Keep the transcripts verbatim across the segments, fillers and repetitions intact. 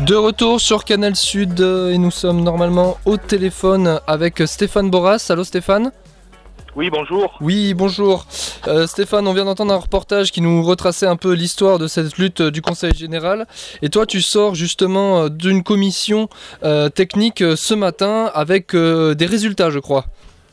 De retour sur Canal Sud et nous sommes normalement au téléphone avec Stéphane Boras. Allô Stéphane ? Oui, bonjour. Oui, bonjour. Euh, Stéphane, on vient d'entendre un reportage qui nous retraçait un peu l'histoire de cette lutte du Conseil général. Et toi, tu sors justement d'une commission euh, technique ce matin avec euh, des résultats, je crois.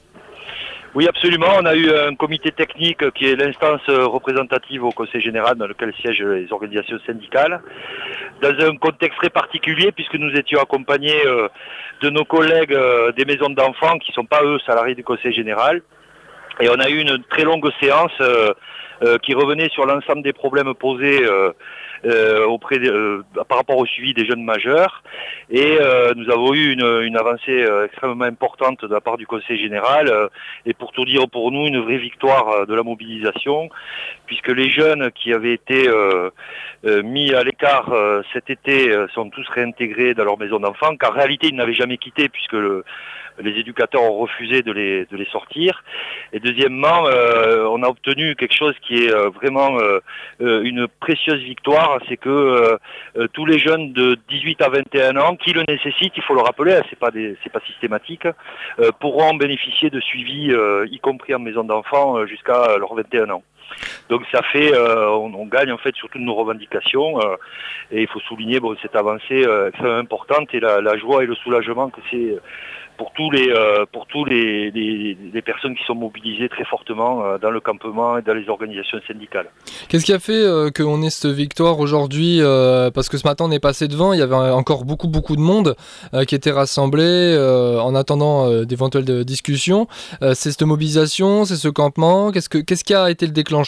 Oui, absolument. On a eu un comité technique qui est l'instance représentative au Conseil général dans lequel siègent les organisations syndicales, dans un contexte très particulier puisque nous étions accompagnés euh, de nos collègues euh, des maisons d'enfants qui ne sont pas eux salariés du Conseil général. Et on a eu une très longue séance euh, euh, qui revenait sur l'ensemble des problèmes posés euh, euh, auprès de, euh, par rapport au suivi des jeunes majeurs. Et euh, nous avons eu une, une avancée euh, extrêmement importante de la part du Conseil général. Euh, et pour tout dire pour nous, une vraie victoire euh, de la mobilisation, puisque les jeunes qui avaient été euh, euh, mis à l'écart euh, cet été euh, sont tous réintégrés dans leur maison d'enfants, qu'en réalité ils n'avaient jamais quitté puisque le les éducateurs ont refusé de les, de les sortir. Et deuxièmement, euh, on a obtenu quelque chose qui est euh, vraiment euh, euh, une précieuse victoire, c'est que euh, euh, tous les jeunes de dix-huit à vingt et un ans, qui le nécessitent, il faut le rappeler, hein, c'est pas des, c'est pas systématique, euh, pourront bénéficier de suivi, euh, y compris en maison d'enfants, euh, jusqu'à leurs vingt et un ans. Donc ça fait, euh, on, on gagne en fait sur toutes nos revendications euh, et il faut souligner bon, cette avancée euh, extrêmement importante et la, la joie et le soulagement que c'est pour tous les euh, pour tous les, les, les personnes qui sont mobilisées très fortement euh, dans le campement et dans les organisations syndicales. Qu'est-ce qui a fait euh, qu'on ait cette victoire aujourd'hui euh, parce que ce matin on est passé devant, il y avait encore beaucoup beaucoup de monde euh, qui était rassemblé euh, en attendant euh, d'éventuelles de discussions. Euh, c'est cette mobilisation, c'est ce campement. Qu'est-ce que qu'est-ce qui a été le déclencheur ?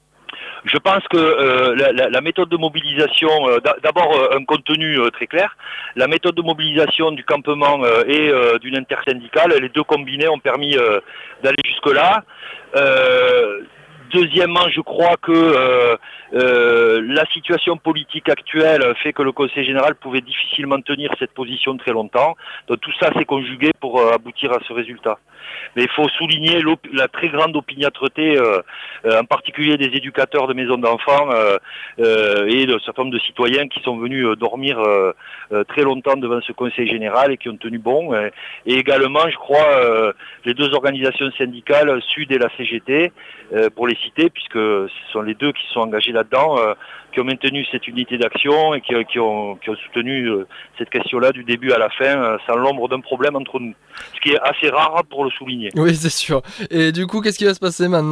Je pense que euh, la, la, la méthode de mobilisation, euh, d'abord euh, un contenu euh, très clair, la méthode de mobilisation du campement euh, et euh, d'une intersyndicale, les deux combinés ont permis euh, d'aller jusque-là. Euh, Deuxièmement, je crois que euh, euh, la situation politique actuelle fait que le Conseil général pouvait difficilement tenir cette position très longtemps. Donc tout ça s'est conjugué pour euh, aboutir à ce résultat. Mais il faut souligner la très grande opiniâtreté, euh, euh, en particulier des éducateurs de maisons d'enfants euh, euh, et d'un certain nombre de citoyens qui sont venus euh, dormir euh, euh, très longtemps devant ce Conseil général et qui ont tenu bon. Euh, et également, je crois, euh, les deux organisations syndicales, Sud et la C G T, euh, pour les citer, puisque ce sont les deux qui se sont engagés là-dedans, euh, qui ont maintenu cette unité d'action et qui, qui, ont, qui ont soutenu euh, cette question-là du début à la fin, euh, sans l'ombre d'un problème entre nous. Ce qui est assez rare pour le souligner. Oui, c'est sûr. Et du coup, qu'est-ce qui va se passer maintenant ?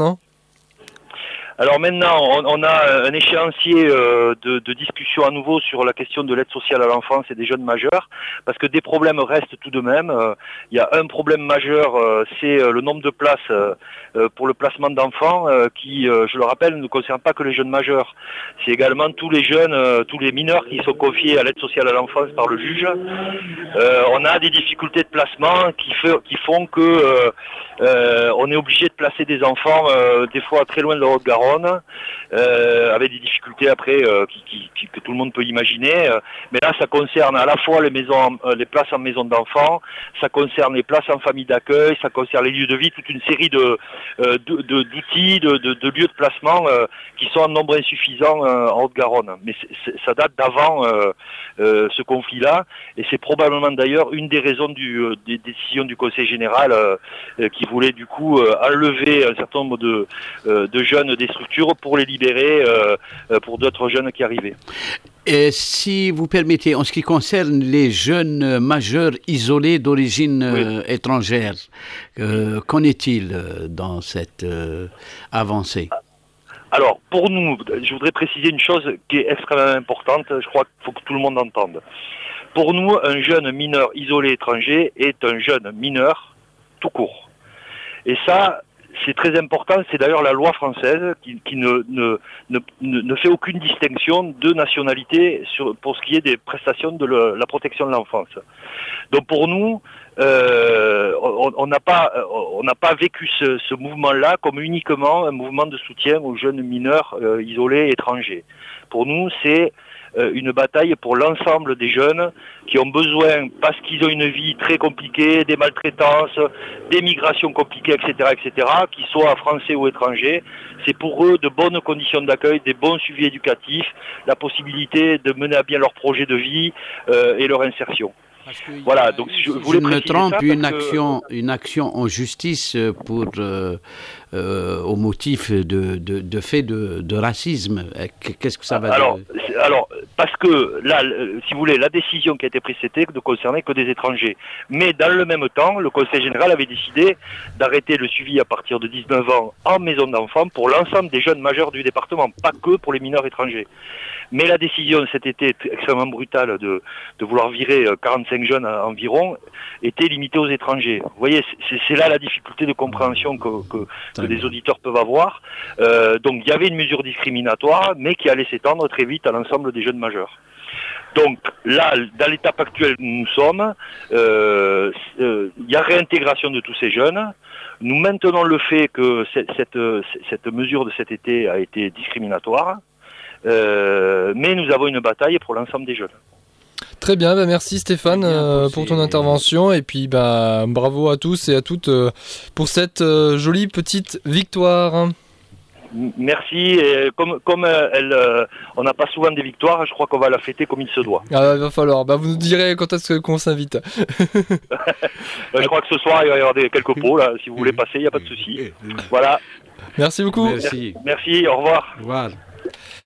Alors maintenant, on, on a un échéancier euh, de, de discussion à nouveau sur la question de l'aide sociale à l'enfance et des jeunes majeurs, parce que des problèmes restent tout de même. Euh, il y a un problème majeur, euh, c'est euh, le nombre de places euh, pour le placement d'enfants, euh, qui, euh, je le rappelle, ne concerne pas que les jeunes majeurs. C'est également tous les jeunes, euh, tous les mineurs qui sont confiés à l'aide sociale à l'enfance par le juge. Euh, on a des difficultés de placement qui, fait, qui font que euh, euh, on est obligé de placer des enfants euh, des fois très loin de la Haute-Garonne, euh, avec des difficultés après euh, qui, qui, qui, que tout le monde peut imaginer. Mais là, ça concerne à la fois les maisons, les places en maison d'enfants, ça concerne les places en famille d'accueil, ça concerne les lieux de vie, toute une série de, euh, de, de d'outils, de, de, de lieux de placement euh, qui sont en nombre insuffisant euh, en Haute-Garonne. Mais c'est, c'est, ça date d'avant euh, euh, ce conflit-là, et c'est probablement d'ailleurs une des raisons du, euh, des décisions du Conseil général euh, euh, qui voulait du coup euh, enlever un certain nombre de, euh, de jeunes des structures pour les libérer euh, euh, pour d'autres jeunes qui arrivaient. Et si vous permettez, en ce qui concerne les jeunes majeurs isolés d'origine oui. euh, étrangère, euh, qu'en est-il dans cette euh, avancée ? Alors, pour nous, je voudrais préciser une chose qui est extrêmement importante, je crois qu'il faut que tout le monde entende. Pour nous, un jeune mineur isolé étranger est un jeune mineur tout court. Et ça, c'est très important, c'est d'ailleurs la loi française qui, qui ne, ne, ne, ne fait aucune distinction de nationalité sur, pour ce qui est des prestations de le, la protection de l'enfance. Donc pour nous, euh, on n'a pas, on n'a pas vécu ce, ce mouvement-là comme uniquement un mouvement de soutien aux jeunes mineurs euh, isolés étrangers. Pour nous, c'est euh, une bataille pour l'ensemble des jeunes qui ont besoin, parce qu'ils ont une vie très compliquée, des maltraitances, des migrations compliquées, et cetera, et cetera, qu'ils soient français ou étrangers. C'est pour eux de bonnes conditions d'accueil, des bons suivis éducatifs, la possibilité de mener à bien leur projet de vie euh, et leur insertion. Voilà, donc je voulais je me trompe, ça une que... action, une action en justice pour euh, euh, au motif de, de, de fait de, de racisme. Qu'est-ce que ça va alors, dire? Alors, parce que là, si vous voulez, la décision qui a été prise, c'était de concerner que des étrangers. Mais dans le même temps, le Conseil général avait décidé d'arrêter le suivi à partir de dix-neuf ans en maison d'enfants pour l'ensemble des jeunes majeurs du département, pas que pour les mineurs étrangers. Mais la décision cet été extrêmement brutale de, de vouloir virer quarante-cinq jeunes environ était limitée aux étrangers. Vous voyez, c'est, c'est là la difficulté de compréhension que, que, que des auditeurs peuvent avoir. Euh, donc il y avait une mesure discriminatoire, mais qui allait s'étendre très vite à l'ensemble des jeunes majeurs. Donc là, dans l'étape actuelle où nous sommes, euh, euh, il y a réintégration de tous ces jeunes. Nous maintenons le fait que cette, cette, cette mesure de cet été a été discriminatoire. Euh, mais nous avons une bataille pour l'ensemble des jeunes. Très bien, bah merci Stéphane euh, pour ton intervention et puis bah, bravo à tous et à toutes euh, pour cette euh, jolie petite victoire. Merci, et comme, comme euh, elle, euh, on n'a pas souvent des victoires, je crois qu'on va la fêter comme il se doit. Ah, il va falloir, bah, vous nous direz quand est-ce qu'on s'invite. Je crois que ce soir il va y avoir des, quelques pots, là, si vous voulez passer, il n'y a pas de souci. Voilà. Merci beaucoup. Merci. Merci, au revoir. Au revoir.